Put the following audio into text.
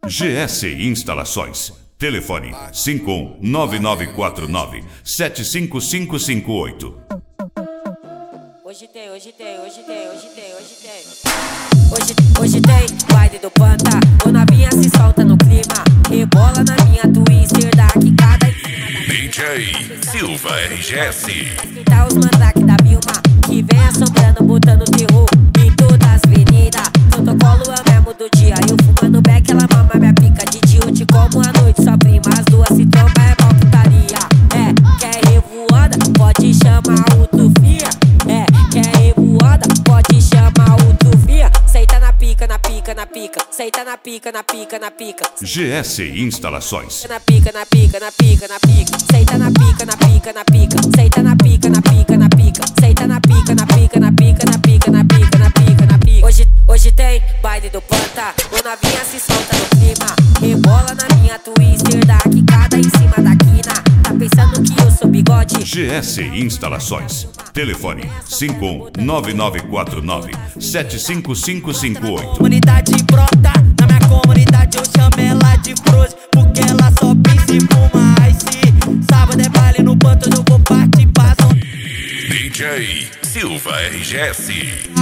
GS Instalações. Telefone 519949-75558. Hoje tem baile do Panta. O novinha se solta no clima, rebola na minha twister da quicada em cima da DJ Silva RGS. tá os mandrake da Vilma, que vem assombrando, botando terror em todas as avenidas. Protocolo é o mesmo do dia, eu fumando beck, ela mama minha pica. De dia eu te como à noite, só prima, as duas se tromba, é mal putaria. Quer revoada? Pode chamar o Trufia. Quer revoada? Pode chamar o Trufia. Seita na pica, na pica, na pica. Seita na pica, na pica, na pica. GS Instalações. Na pica, na pica, na pica, na pica. Seita na pica, na pica, na pica. Seita na pica, na pica, na pica. Seita na pica, na pica, na pica, na pica, na pica, na pica, na pica. Hoje tem baile do Panta. O novinha se solta no clima, rebola na minha twister da quicada em cima da quina. Tá pensando que eu sou bigode? GS Instalações. Telefone 519949-75558. Comunidade brota, na minha comunidade eu chamo ela de Froze, porque ela só pensa em fumar ice. Sábado é baile no Panta, eu vou participar. DJ Silva RGS.